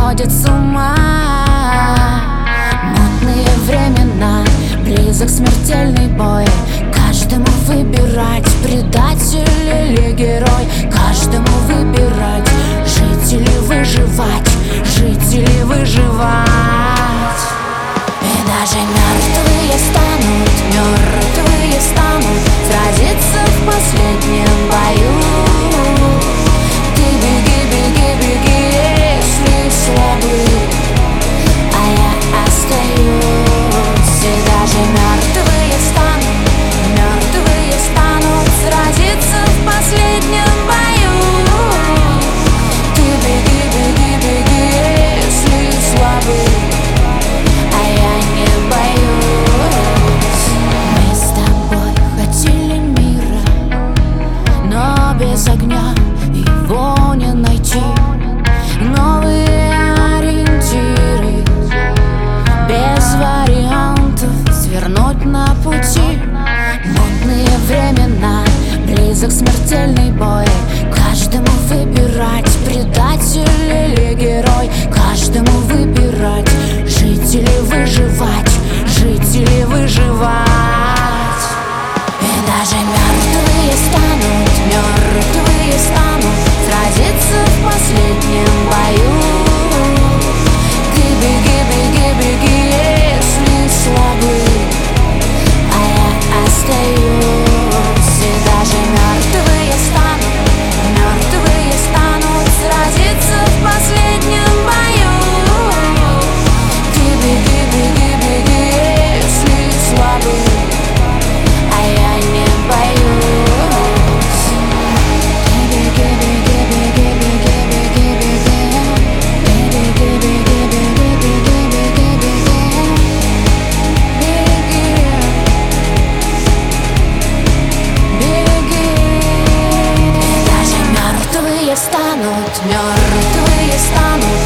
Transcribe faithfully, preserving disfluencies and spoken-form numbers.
сводит с ума. Мутные времена, близок смертельный бой. Каждому выбирать, предатель или герой. Каждому выбирать, жить или выживать, жить или выживать. И даже мертвые станут, мертвые станут сразиться в последнем бою. Ты беги, беги, беги, если слабый, а я остаюсь. И даже мертвые станут, мертвые станут сразиться в последнем бою. Ты беги, беги, беги, если слабый, а я не боюсь. Мы с тобой хотели мира, но без огня его не найти. Новые ориентиры, без вариантов свернуть на пути. Мутные времена, близок смертельный бой. Каждому выбирать, предатель или герой. Каждому выбирать, жить или выживать, жить или выживать. И даже мертвые станут, мертвые станут сразиться в последнем бою. Ты беги, беги, беги, если слабый, а я остаюсь. И даже мертвые станут, мертвые станут сразиться в последнем бою. Ты беги, беги, беги, если слабый, а я не боюсь. Беги, беги, беги, беги, беги, беги. Беги, беги, беги, беги, беги, беги. Беги, беги. И даже мертвые станут, мертвые станут